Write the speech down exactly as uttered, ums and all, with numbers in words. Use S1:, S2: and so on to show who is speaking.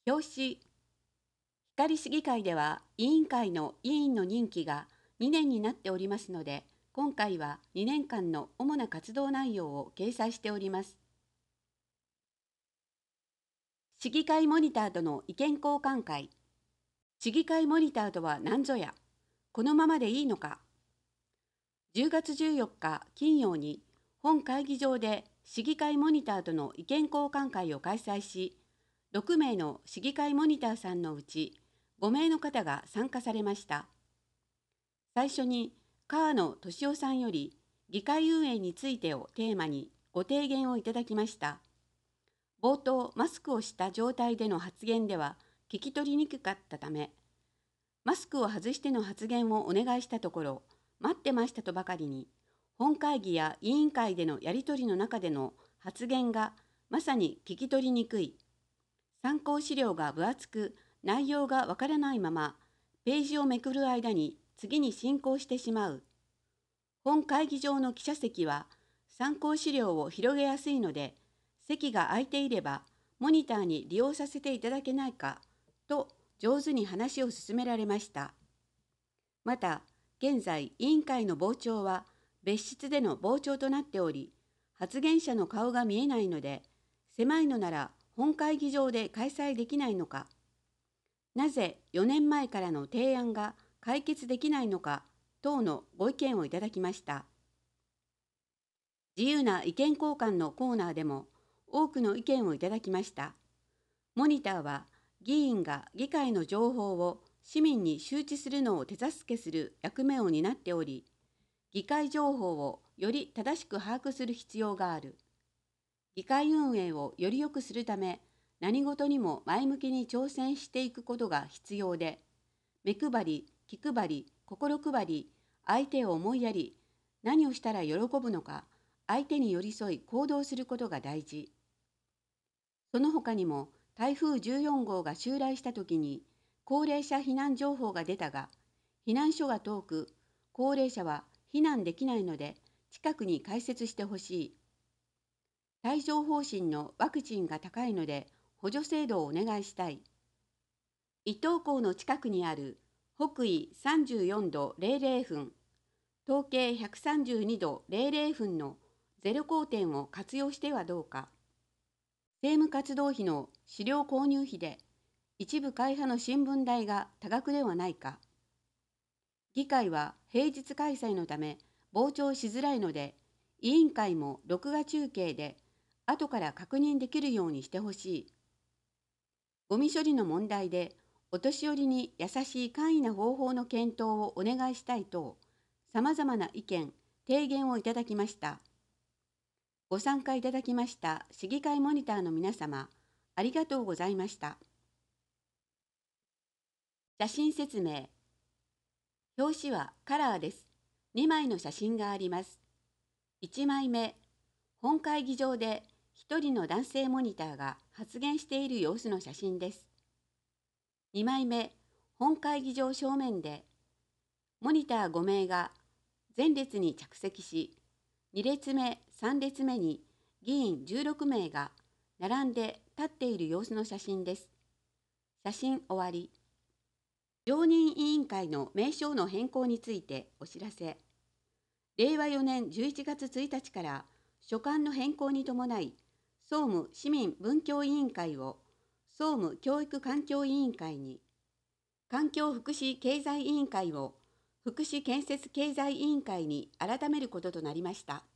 S1: 表紙、光市議会では委員会の委員の任期がにねんになっておりますので、今回はにねんかんの主な活動内容を掲載しております。市議会モニターとの意見交換会。市議会モニターとは何ぞや、このままでいいのか。じゅうがつじゅうよっか金曜に本会議場で市議会モニターとの意見交換会を開催し、ろくめいの市議会モニターさんのうちごめいの方が参加されました。最初に川野俊夫さんより議会運営についてをテーマにご提言をいただきました。冒頭、マスクをした状態での発言では聞き取りにくかったため、マスクを外しての発言をお願いしたところ、待ってましたとばかりに、本会議や委員会でのやり取りの中での発言がまさに聞き取りにくい。参考資料が分厚く、内容がわからないまま、ページをめくる間に次に進行してしまう。本会議場の記者席は参考資料を広げやすいので、席が空いていればモニターに利用させていただけないかと上手に話を進められました。また、現在委員会の傍聴は別室での傍聴となっており、発言者の顔が見えないので、狭いのなら本会議場で開催できないのか、なぜよねんまえからの提案が解決できないのか等のご意見をいただきました。自由な意見交換のコーナーでも多くの意見をいただきました。モニターは議員が議会の情報を市民に周知するのを手助けする役目を担っており、議会情報をより正しく把握する必要がある。議会運営をより良くするため、何事にも前向きに挑戦していくことが必要で、目配り、気配り、心配り、相手を思いやり、何をしたら喜ぶのか、相手に寄り添い行動することが大事。その他にも、台風じゅうよんごうが襲来したときに、高齢者避難情報が出たが、避難所が遠く、高齢者は避難できないので、近くに開設してほしい。帯状疱疹のワクチンが高いので、補助制度をお願いしたい。伊東港の近くにある北緯さんじゅうよんどぜろぜろふん、東経ひゃくさんじゅうにどぜろぜろふんのゼロ光点を活用してはどうか。政務活動費の資料購入費で一部会派の新聞代が多額ではないか。議会は平日開催のため傍聴しづらいので、委員会も録画中継で後から確認できるようにしてほしい。ゴミ処理の問題でお年寄りに優しい簡易な方法の検討をお願いしたいと、さまざまな意見、提言をいただきました。ご参加いただきました市議会モニターの皆様、ありがとうございました。写真説明。表紙はカラーです。にまいの写真があります。いちまいめ、本会議場でひとりの男性モニターが発言している様子の写真です。にまいめ、本会議場正面で、モニターごめいが前列に着席し、に列目、さん列目に議員じゅうろくめいが並んで立っている様子の写真です。写真終わり。常任委員会の名称の変更についてお知らせ。れいわよねんじゅういちがつついたちから所管の変更に伴い、総務市民文教委員会を総務教育環境委員会に、環境福祉経済委員会を福祉建設経済委員会に改めることとなりました。